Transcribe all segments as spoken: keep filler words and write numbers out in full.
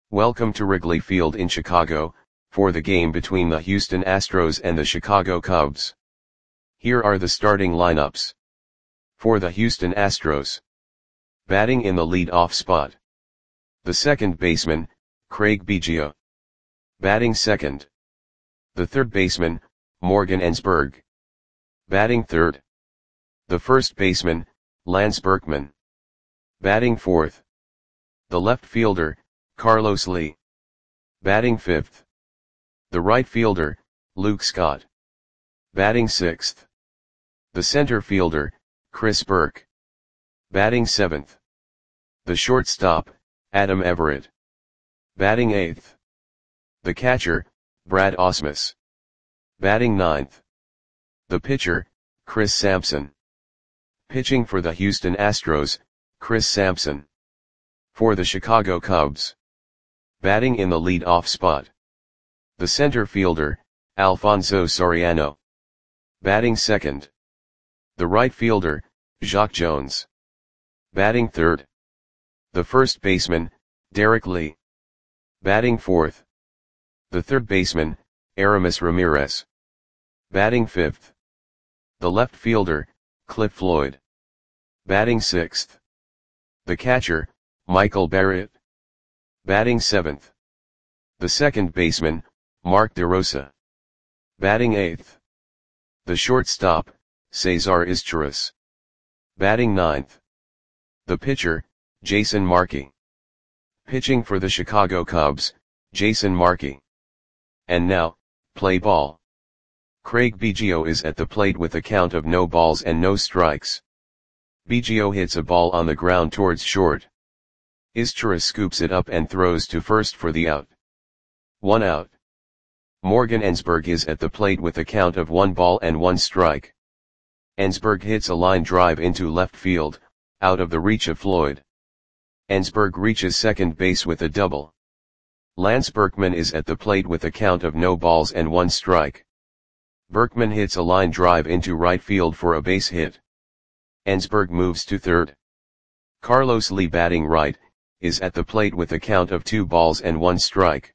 Welcome to Wrigley Field in Chicago, for the game between the Houston Astros and the Chicago Cubs. Here are the starting lineups. For the Houston Astros. Batting in the lead-off spot. The second baseman, Craig Biggio. Batting second. The third baseman, Morgan Ensberg. Batting third. The first baseman, Lance Berkman. Batting fourth. The left fielder, Carlos Lee. Batting fifth. The right fielder, Luke Scott. Batting sixth. The center fielder, Chris Burke. Batting seventh. The shortstop, Adam Everett. Batting eighth. The catcher, Brad Ausmus. Batting ninth. The pitcher, Chris Sampson. Pitching for the Houston Astros, Chris Sampson. For the Chicago Cubs. Batting in the lead-off spot. The center fielder, Alfonso Soriano. Batting second. The right fielder, Jacque Jones. Batting third. The first baseman, Derek Lee. Batting fourth. The third baseman, Aramis Ramirez. Batting fifth. The left fielder, Cliff Floyd. Batting sixth. The catcher, Michael Barrett. Batting seventh. The second baseman, Mark DeRosa. Batting eighth. The shortstop, Cesar Izturis. Batting ninth. The pitcher, Jason Markey. Pitching for the Chicago Cubs, Jason Markey. And now, play ball. Craig Biggio is at the plate with a count of no balls and no strikes. Biggio hits a ball on the ground towards short. Izturis scoops it up and throws to first for the out. One out. Morgan Ensberg is at the plate with a count of one ball and one strike. Ensberg hits a line drive into left field, out of the reach of Floyd. Ensberg reaches second base with a double. Lance Berkman is at the plate with a count of no balls and one strike. Berkman hits a line drive into right field for a base hit. Ensberg moves to third. Carlos Lee, batting right, is at the plate with a count of two balls and one strike.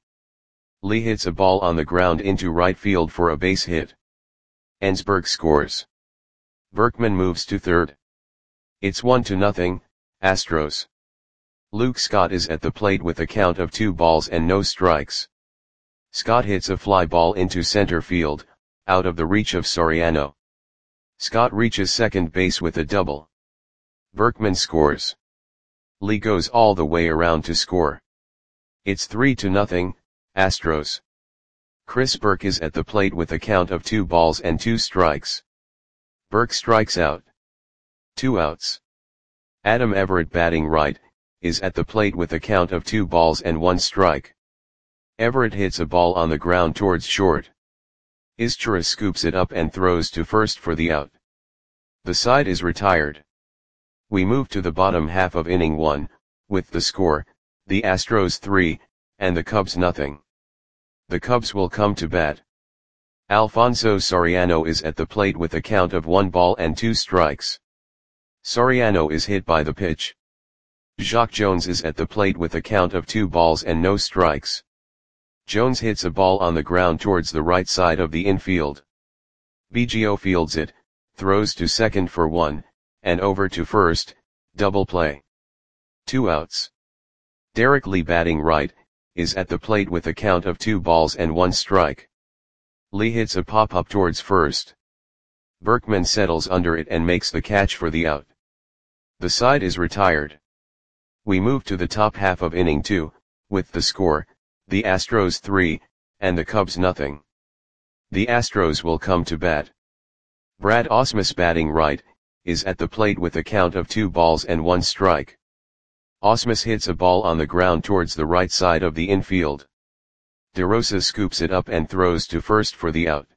Lee hits a ball on the ground into right field for a base hit. Ensberg scores. Berkman moves to third. It's one to nothing, Astros. Luke Scott is at the plate with a count of two balls and no strikes. Scott hits a fly ball into center field, out of the reach of Soriano. Scott reaches second base with a double. Berkman scores. Lee goes all the way around to score. It's three to nothing, Astros. Chris Burke is at the plate with a count of two balls and two strikes. Burke strikes out. Two outs. Adam Everett, batting right, is at the plate with a count of two balls and one strike. Everett hits a ball on the ground towards short. Izturis scoops it up and throws to first for the out. The side is retired. We move to the bottom half of inning one, with the score, the Astros three, and the Cubs nothing. The Cubs will come to bat. Alfonso Soriano is at the plate with a count of one ball and two strikes. Soriano is hit by the pitch. Jacque Jones is at the plate with a count of two balls and no strikes. Jones hits a ball on the ground towards the right side of the infield. Biggio fields it, throws to second for one, and over to first, double play. Two outs. Derek Lee, batting right, is at the plate with a count of two balls and one strike. Lee hits a pop-up towards first. Berkman settles under it and makes the catch for the out. The side is retired. We move to the top half of inning two, with the score, the Astros three, and the Cubs nothing. The Astros will come to bat. Brad Ausmus, batting right, is at the plate with a count of two balls and one strike. Ausmus hits a ball on the ground towards the right side of the infield. DeRosa scoops it up and throws to first for the out.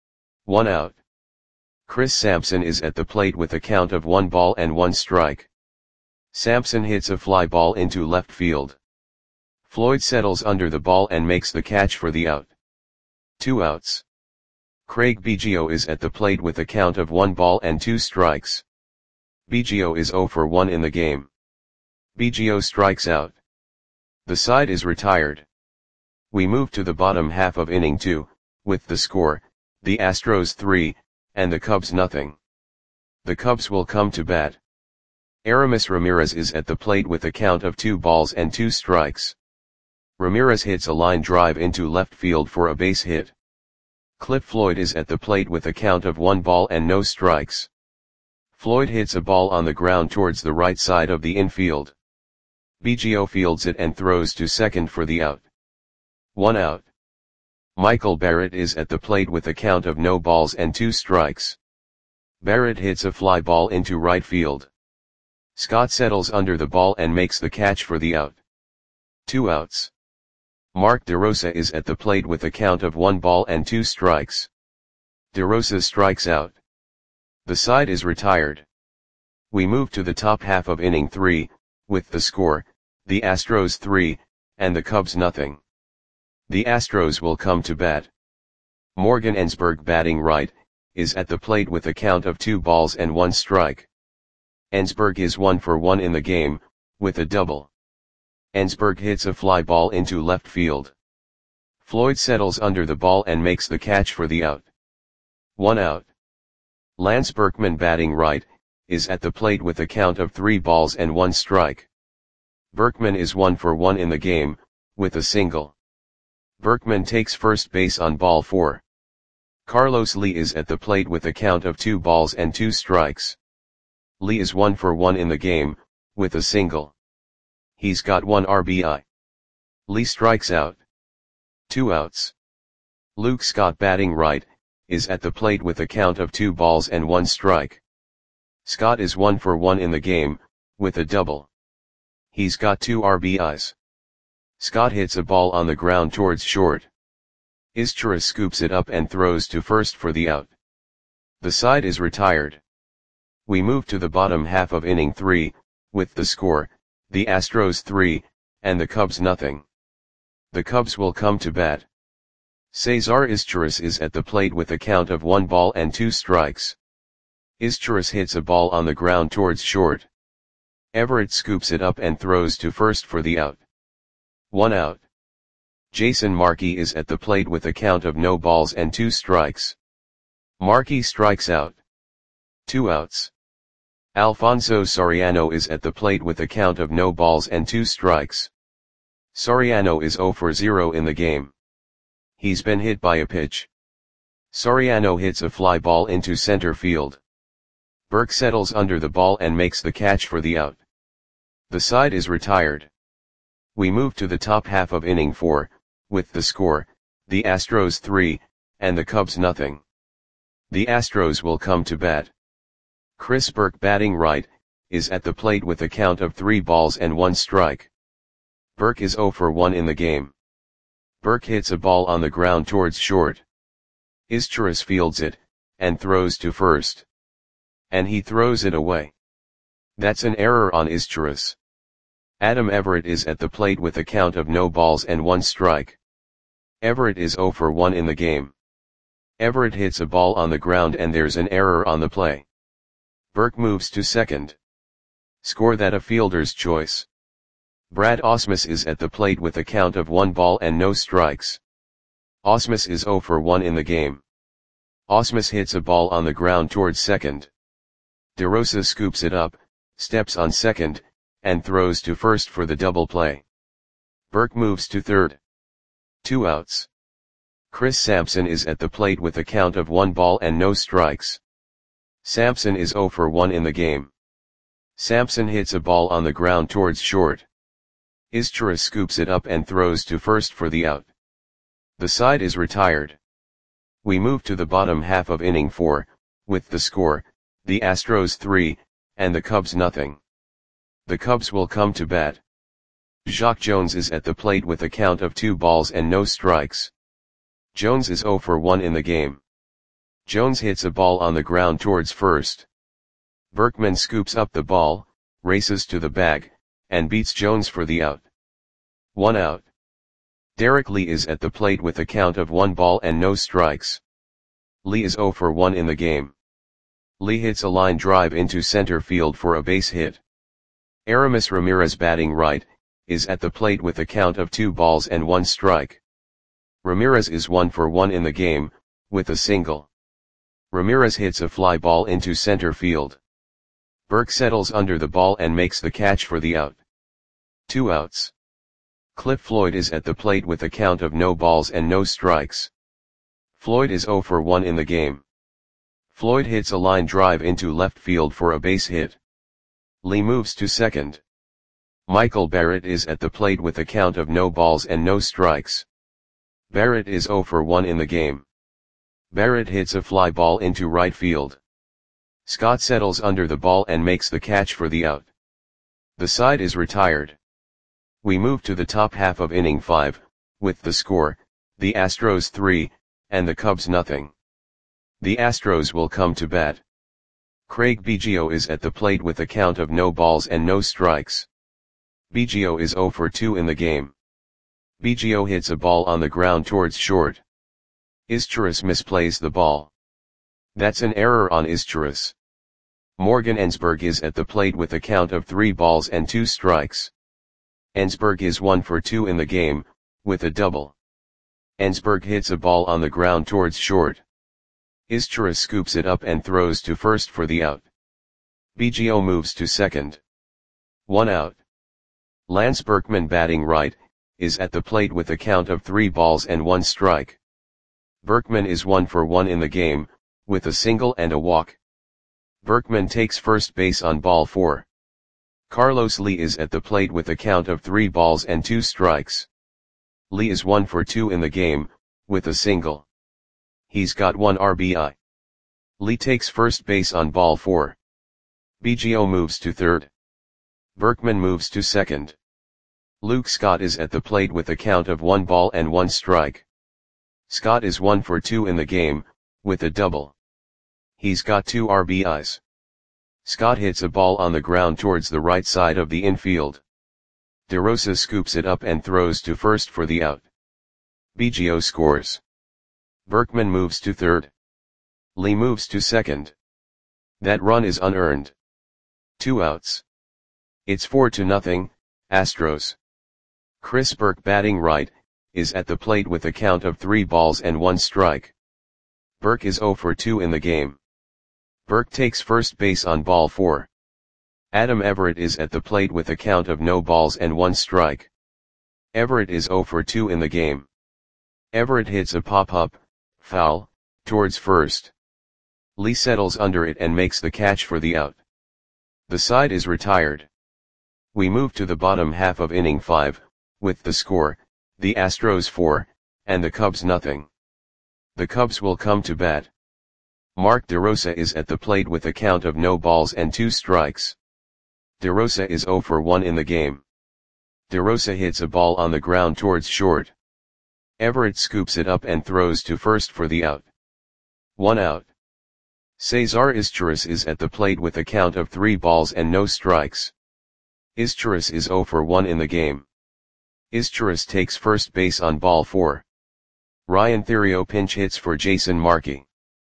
One out. Chris Sampson is at the plate with a count of one ball and one strike. Sampson hits a fly ball into left field. Floyd settles under the ball and makes the catch for the out. Two outs. Craig Biggio is at the plate with a count of one ball and two strikes. Biggio is zero for one in the game. Biggio strikes out. The side is retired. We move to the bottom half of inning two, with the score, the Astros three, and the Cubs nothing. The Cubs will come to bat. Aramis Ramirez is at the plate with a count of two balls and two strikes. Ramirez hits a line drive into left field for a base hit. Cliff Floyd is at the plate with a count of one ball and no strikes. Floyd hits a ball on the ground towards the right side of the infield. Biggio fields it and throws to second for the out. One out. Michael Barrett is at the plate with a count of no balls and two strikes. Barrett hits a fly ball into right field. Scott settles under the ball and makes the catch for the out. Two outs. Mark DeRosa is at the plate with a count of one ball and two strikes. DeRosa strikes out. The side is retired. We move to the top half of inning three, with the score, the Astros three, and the Cubs nothing. The Astros will come to bat. Morgan Ensberg, batting right, is at the plate with a count of two balls and one strike. Ensberg is one for one in the game, with a double. Ensberg hits a fly ball into left field. Floyd settles under the ball and makes the catch for the out. One out. Lance Berkman, batting right, is at the plate with a count of three balls and one strike. Berkman is one for one in the game, with a single. Berkman takes first base on ball four. Carlos Lee is at the plate with a count of two balls and two strikes. Lee is one for one in the game, with a single. He's got one R B I. Lee strikes out. Two outs. Luke Scott, batting right, is at the plate with a count of two balls and one strike. Scott is one for one in the game, with a double. He's got two R B Is. Scott hits a ball on the ground towards short. Izturis scoops it up and throws to first for the out. The side is retired. We move to the bottom half of inning three, with the score, the Astros three, and the Cubs nothing. The Cubs will come to bat. Cesar Izturis is at the plate with a count of one ball and two strikes. Izturis hits a ball on the ground towards short. Everett scoops it up and throws to first for the out. One out. Jason Markey is at the plate with a count of no balls and two strikes. Markey strikes out. Two outs. Alfonso Soriano is at the plate with a count of no balls and two strikes. Soriano is zero for zero in the game. He's been hit by a pitch. Soriano hits a fly ball into center field. Burke settles under the ball and makes the catch for the out. The side is retired. We move to the top half of inning four, with the score, the Astros three, and the Cubs nothing. The Astros will come to bat. Chris Burke, batting right, is at the plate with a count of three balls and one strike. Burke is zero for one in the game. Burke hits a ball on the ground towards short. Izturis fields it, and throws to first. And he throws it away. That's an error on Izturis. Adam Everett is at the plate with a count of no balls and one strike. Everett is zero for one in the game. Everett hits a ball on the ground and there's an error on the play. Burke moves to second. Score that a fielder's choice. Brad Ausmus is at the plate with a count of one ball and no strikes. Ausmus is zero for one in the game. Ausmus hits a ball on the ground towards second. DeRosa scoops it up, steps on second, and throws to first for the double play. Burke moves to third. Two outs. Chris Sampson is at the plate with a count of one ball and no strikes. Sampson is zero for one in the game. Sampson hits a ball on the ground towards short. Izturis scoops it up and throws to first for the out. The side is retired. We move to the bottom half of inning four, with the score, the Astros three, and the Cubs nothing. The Cubs will come to bat. Jacque Jones is at the plate with a count of two balls and no strikes. Jones is zero for one in the game. Jones hits a ball on the ground towards first. Berkman scoops up the ball, races to the bag, and beats Jones for the out. One out. Derek Lee is at the plate with a count of one ball and no strikes. Lee is zero for one in the game. Lee hits a line drive into center field for a base hit. Aramis Ramirez, batting right, is at the plate with a count of two balls and one strike. Ramirez is one for one in the game, with a single. Ramirez hits a fly ball into center field. Burke settles under the ball and makes the catch for the out. Two outs. Cliff Floyd is at the plate with a count of no balls and no strikes. Floyd is zero for one in the game. Floyd hits a line drive into left field for a base hit. Lee moves to second. Michael Barrett is at the plate with a count of no balls and no strikes. Barrett is zero for one in the game. Barrett hits a fly ball into right field. Scott settles under the ball and makes the catch for the out. The side is retired. We move to the top half of inning five, with the score, the Astros three, and the Cubs nothing. The Astros will come to bat. Craig Biggio is at the plate with a count of no balls and no strikes. Biggio is zero for two in the game. Biggio hits a ball on the ground towards short. Izturis misplays the ball. That's an error on Izturis. Morgan Ensberg is at the plate with a count of three balls and two strikes. Ensberg is one for two in the game, with a double. Ensberg hits a ball on the ground towards short. Izturis scoops it up and throws to first for the out. Biggio moves to second. One out. Lance Berkman, batting right, is at the plate with a count of three balls and one strike. Berkman is one for one in the game, with a single and a walk. Berkman takes first base on ball four. Carlos Lee is at the plate with a count of three balls and two strikes. Lee is one for two in the game, with a single. He's got one R B I. Lee takes first base on ball four. Biggio moves to third. Berkman moves to second. Luke Scott is at the plate with a count of one ball and one strike. Scott is one for two in the game, with a double. He's got two R B Is. Scott hits a ball on the ground towards the right side of the infield. DeRosa scoops it up and throws to first for the out. Biggio scores. Berkman moves to third. Lee moves to second. That run is unearned. Two outs. It's four to nothing, Astros. Chris Burke, batting right, is at the plate with a count of three balls and one strike. Burke is zero for two in the game. Burke takes first base on ball four. Adam Everett is at the plate with a count of no balls and one strike. Everett is zero for two in the game. Everett hits a pop-up, foul, towards first. Lee settles under it and makes the catch for the out. The side is retired. We move to the bottom half of inning five, with the score, the Astros four, and the Cubs nothing. The Cubs will come to bat. Mark DeRosa is at the plate with a count of no balls and two strikes. DeRosa is zero for one in the game. DeRosa hits a ball on the ground towards short. Everett scoops it up and throws to first for the out. One out. Cesar Izturis is at the plate with a count of three balls and no strikes. Izturis is zero for one in the game. Izturis takes first base on ball four. Ryan Theriot pinch hits for Jason Markey.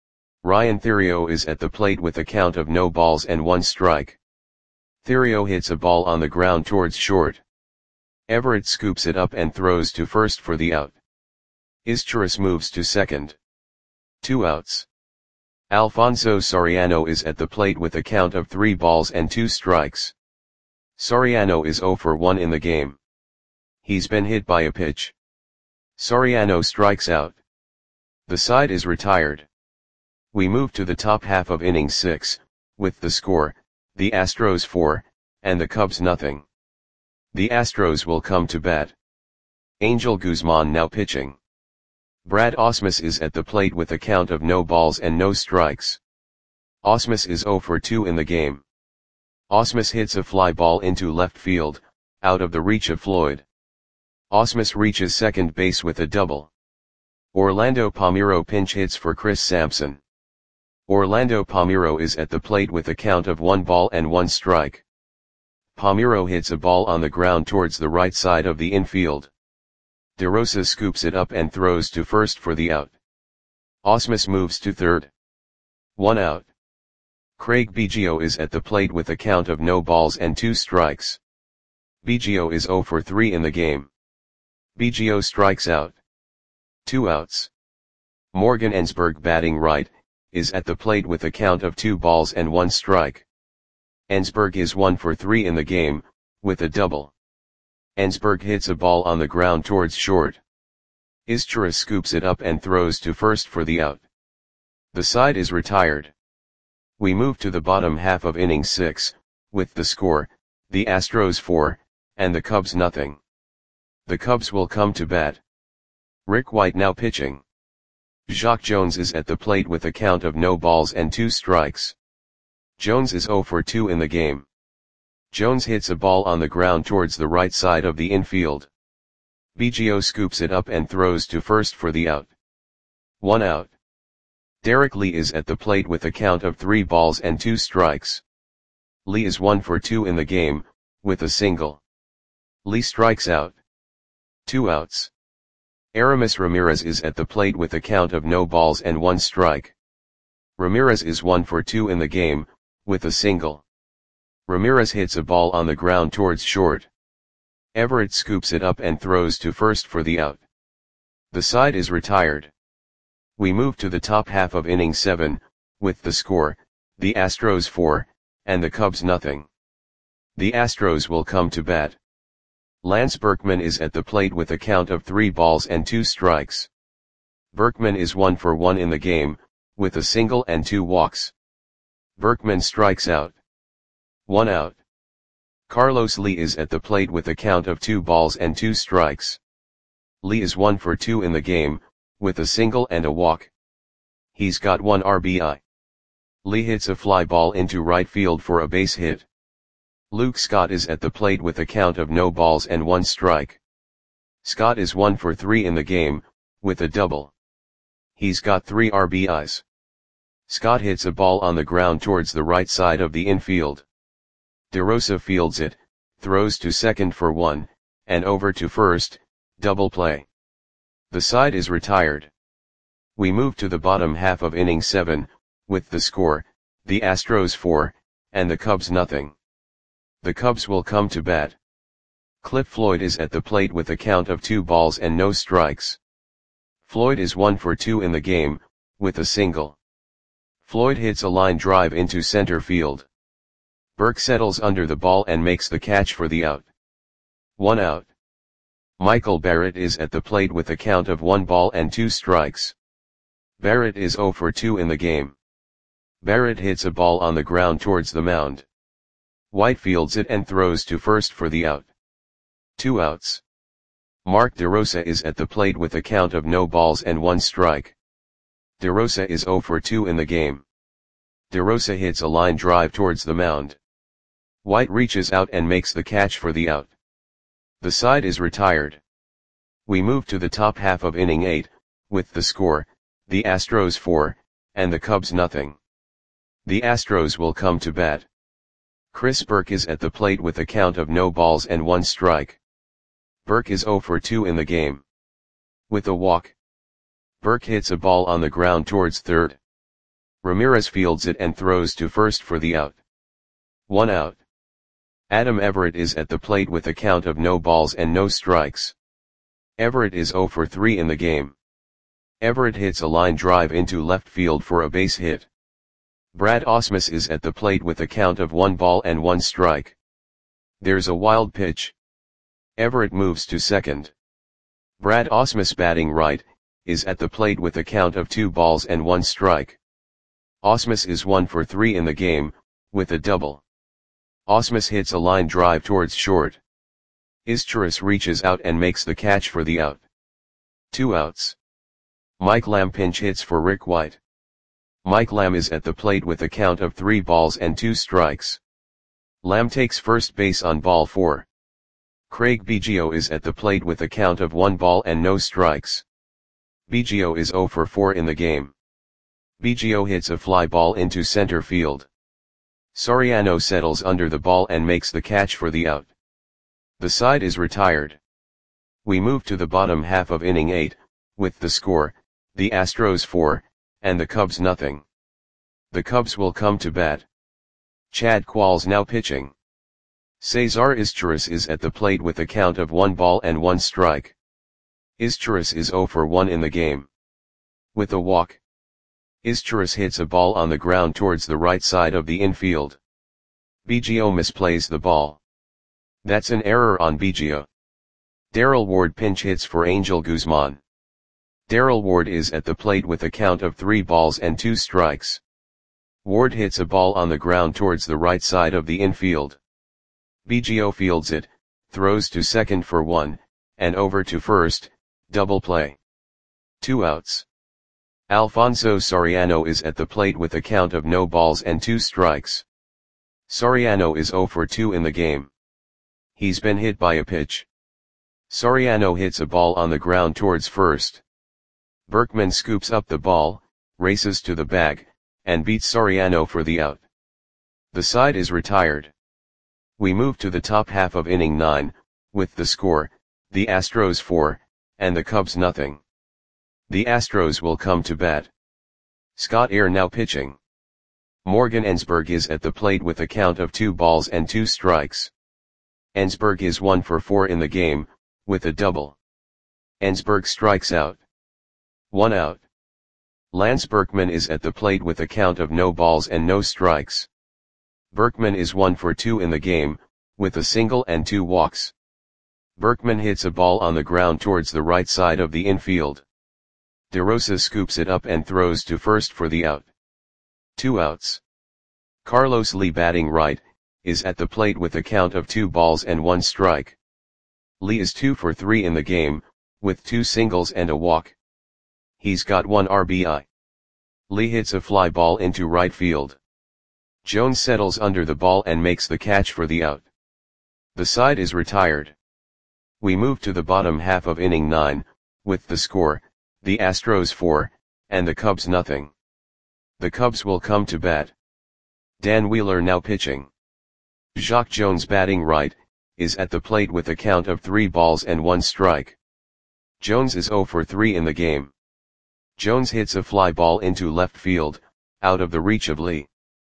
Ryan Theriot is at the plate with a count of no balls and one strike. Theriot hits a ball on the ground towards short. Everett scoops it up and throws to first for the out. Izturis moves to second. Two outs. Alfonso Soriano is at the plate with a count of three balls and two strikes. Soriano is zero for one in the game. He's been hit by a pitch. Soriano strikes out. The side is retired. We move to the top half of inning six, with the score, the Astros four, and the Cubs nothing. The Astros will come to bat. Angel Guzman now pitching. Brad Ausmus is at the plate with a count of no balls and no strikes. Ausmus is zero for two in the game. Ausmus hits a fly ball into left field, out of the reach of Floyd. Ausmus reaches second base with a double. Orlando Palmeiro pinch hits for Chris Sampson. Orlando Palmeiro is at the plate with a count of one ball and one strike. Palmeiro hits a ball on the ground towards the right side of the infield. DeRosa scoops it up and throws to first for the out. Ausmus moves to third. One out. Craig Biggio is at the plate with a count of no balls and two strikes. Biggio is zero for three in the game. Biggio strikes out. Two outs. Morgan Ensberg, batting right, is at the plate with a count of two balls and one strike. Ensberg is one for three in the game, with a double. Ensberg hits a ball on the ground towards short. Izturis scoops it up and throws to first for the out. The side is retired. We move to the bottom half of inning six, with the score, the Astros four, and the Cubs nothing. The Cubs will come to bat. Rick White now pitching. Jacque Jones is at the plate with a count of no balls and two strikes. Jones is zero for two in the game. Jones hits a ball on the ground towards the right side of the infield. Biggio scoops it up and throws to first for the out. One out. Derek Lee is at the plate with a count of three balls and two strikes. Lee is one for two in the game, with a single. Lee strikes out. Two outs. Aramis Ramirez is at the plate with a count of no balls and one strike. Ramirez is one for two in the game, with a single. Ramirez hits a ball on the ground towards short. Everett scoops it up and throws to first for the out. The side is retired. We move to the top half of inning seven, with the score, the Astros four, and the Cubs nothing. The Astros will come to bat. Lance Berkman is at the plate with a count of three balls and two strikes. Berkman is one for one in the game, with a single and two walks. Berkman strikes out. One out. Carlos Lee is at the plate with a count of two balls and two strikes. Lee is one for two in the game, with a single and a walk. He's got one R B I. Lee hits a fly ball into right field for a base hit. Luke Scott is at the plate with a count of no balls and one strike. Scott is one for three in the game, with a double. He's got three R B Is. Scott hits a ball on the ground towards the right side of the infield. DeRosa fields it, throws to second for one, and over to first, double play. The side is retired. We move to the bottom half of inning seven, with the score, the Astros four, and the Cubs nothing. The Cubs will come to bat. Cliff Floyd is at the plate with a count of two balls and no strikes. Floyd is one for two in the game, with a single. Floyd hits a line drive into center field. Burke settles under the ball and makes the catch for the out. One out. Michael Barrett is at the plate with a count of one ball and two strikes. Barrett is zero for two in the game. Barrett hits a ball on the ground towards the mound. White fields it and throws to first for the out. Two outs. Mark DeRosa is at the plate with a count of no balls and one strike. DeRosa is zero for two in the game. DeRosa hits a line drive towards the mound. White reaches out and makes the catch for the out. The side is retired. We move to the top half of inning eight, with the score, the Astros four, and the Cubs nothing. The Astros will come to bat. Chris Burke is at the plate with a count of no balls and one strike. Burke is zero for two in the game. With a walk. Burke hits a ball on the ground towards third. Ramirez fields it and throws to first for the out. One out. Adam Everett is at the plate with a count of no balls and no strikes. Everett is zero for three in the game. Everett hits a line drive into left field for a base hit. Brad Ausmus is at the plate with a count of one ball and one strike. There's a wild pitch. Everett moves to second. Brad Ausmus, batting right, is at the plate with a count of two balls and one strike. Ausmus is one for three in the game, with a double. Ausmus hits a line drive towards short. Izturis reaches out and makes the catch for the out. Two outs. Mike Lamb pinch hits for Rick White. Mike Lamb is at the plate with a count of three balls and two strikes. Lamb takes first base on ball four. Craig Biggio is at the plate with a count of one ball and no strikes. Biggio is zero for four in the game. Biggio hits a fly ball into center field. Soriano settles under the ball and makes the catch for the out. The side is retired. We move to the bottom half of inning eight, with the score, the Astros four, and the Cubs nothing. The Cubs will come to bat. Chad Qualls now pitching. Cesar Izturis is at the plate with a count of one ball and one strike. Izturis is zero for one in the game. With a walk, Izturis hits a ball on the ground towards the right side of the infield. Biggio misplays the ball. That's an error on Biggio. Daryl Ward pinch hits for Angel Guzman. Daryl Ward is at the plate with a count of three balls and two strikes. Ward hits a ball on the ground towards the right side of the infield. Biggio fields it, throws to second for one, and over to first, double play. Two outs. Alfonso Soriano is at the plate with a count of no balls and two strikes. Soriano is zero for two in the game. He's been hit by a pitch. Soriano hits a ball on the ground towards first. Berkman scoops up the ball, races to the bag, and beats Soriano for the out. The side is retired. We move to the top half of inning nine, with the score, the Astros four, and the Cubs nothing. The Astros will come to bat. Scott Air now pitching. Morgan Ensberg is at the plate with a count of two balls and two strikes. Ensberg is one for four in the game, with a double. Ensberg strikes out. One out. Lance Berkman is at the plate with a count of no balls and no strikes. Berkman is one for two in the game, with a single and two walks. Berkman hits a ball on the ground towards the right side of the infield. DeRosa scoops it up and throws to first for the out. Two outs. Carlos Lee batting right, is at the plate with a count of two balls and one strike. Lee is two for three in the game, with two singles and a walk. He's got one R B I. Lee hits a fly ball into right field. Jones settles under the ball and makes the catch for the out. The side is retired. We move to the bottom half of inning nine, with the score, the Astros four, and the Cubs nothing. The Cubs will come to bat. Dan Wheeler now pitching. Jacque Jones batting right, is at the plate with a count of three balls and one strike. Jones is zero for three in the game. Jones hits a fly ball into left field, out of the reach of Lee.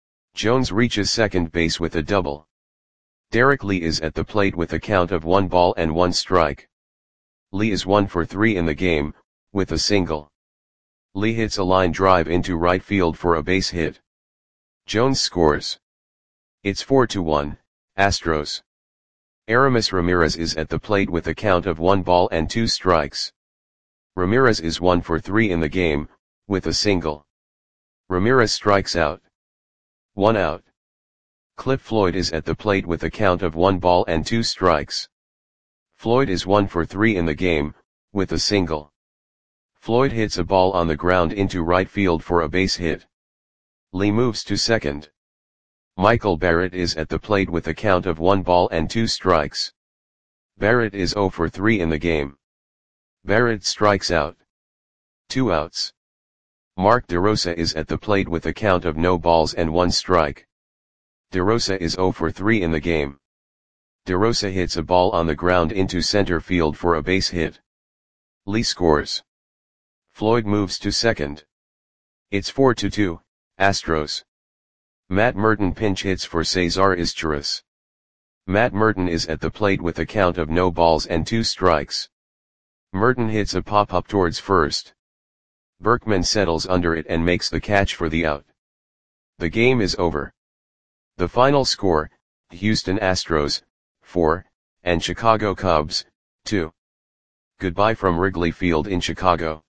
Jones reaches second base with a double. Derek Lee is at the plate with a count of one ball and one strike. Lee is one for three in the game, with a single. Lee hits a line drive into right field for a base hit. Jones scores. It's four to one, Astros. Aramis Ramirez is at the plate with a count of one ball and two strikes. Ramirez is one for three in the game, with a single. Ramirez strikes out. One out. Cliff Floyd is at the plate with a count of one ball and two strikes. Floyd is one for three in the game, with a single. Floyd hits a ball on the ground into right field for a base hit. Lee moves to second. Michael Barrett is at the plate with a count of one ball and two strikes. Barrett is zero for three in the game. Barrett strikes out. Two outs. Mark DeRosa is at the plate with a count of no balls and one strike. DeRosa is zero for three in the game. DeRosa hits a ball on the ground into center field for a base hit. Lee scores. Floyd moves to second. It's four to two, Astros. Matt Merton pinch hits for Cesar Izturis. Matt Merton is at the plate with a count of no balls and two strikes. Merton hits a pop-up towards first. Berkman settles under it and makes the catch for the out. The game is over. The final score, Houston Astros, four, and Chicago Cubs, two. Goodbye from Wrigley Field in Chicago.